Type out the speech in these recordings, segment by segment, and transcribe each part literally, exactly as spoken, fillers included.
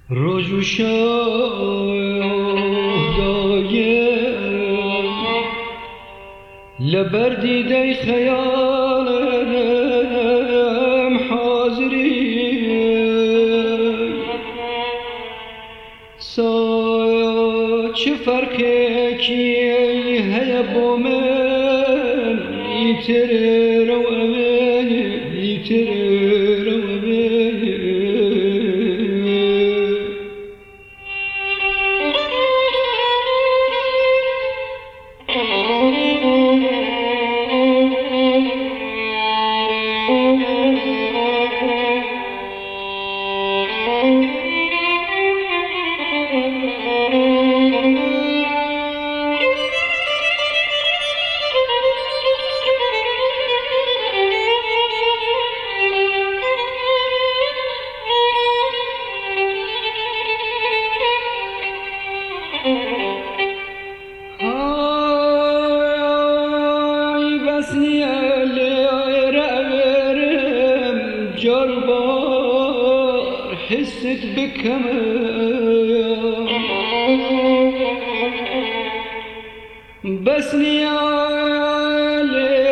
روز و شاه دایم لبر دیده خیالم حاضری سا چه فرقی کی هیا با من ایتر رو اوه ایتر رو جربار حست بكم بس نيال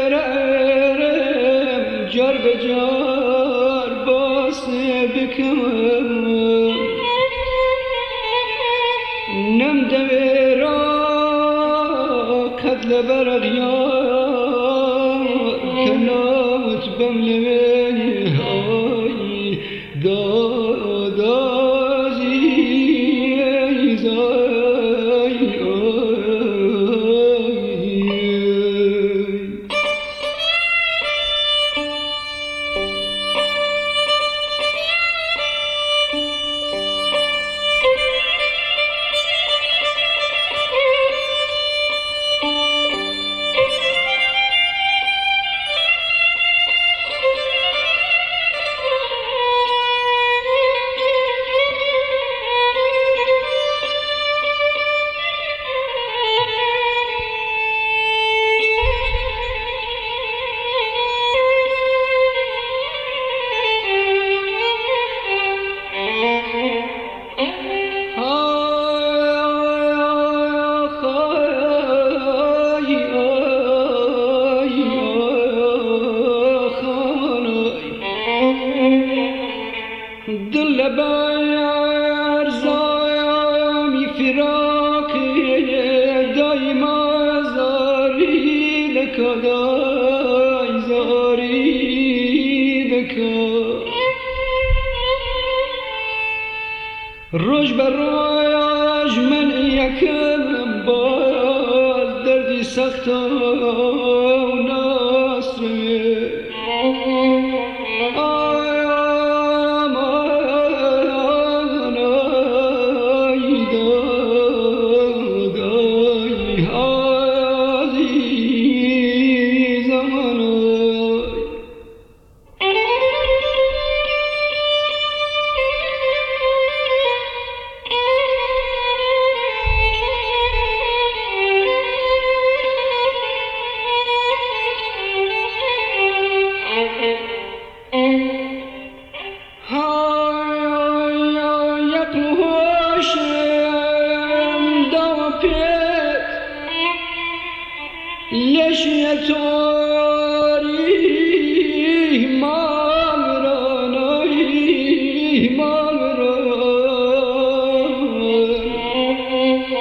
رم جرب جار باس بكم نم دويرا كدل برغيار كناوت بملمي دا دا زی زای دل بر زامی فراقی دایما زاری دکا دای زاری دکا روش بر روش من یکم باز دردی سخت و ناصره ليش يا تاري مامراني مامران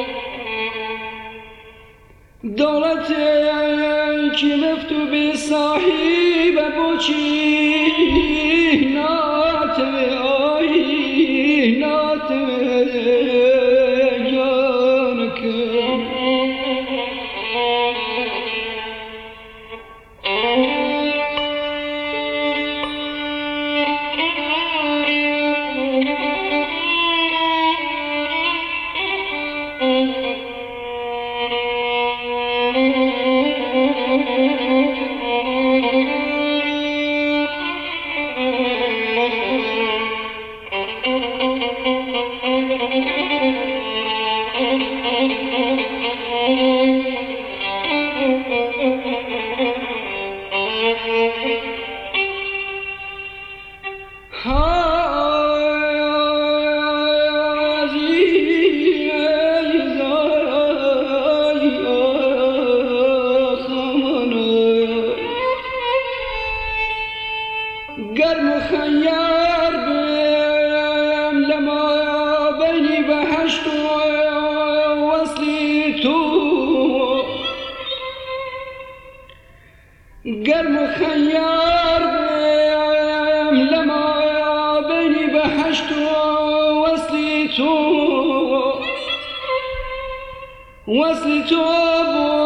دولتي كلفت بصاحب بوشي ناتوي آي ناتوي جانك گر مخیر بیم لما بینی بهشت و وصلی تو گر مخیر بیم لما بینی بهشت و وصلی تو وصلی تو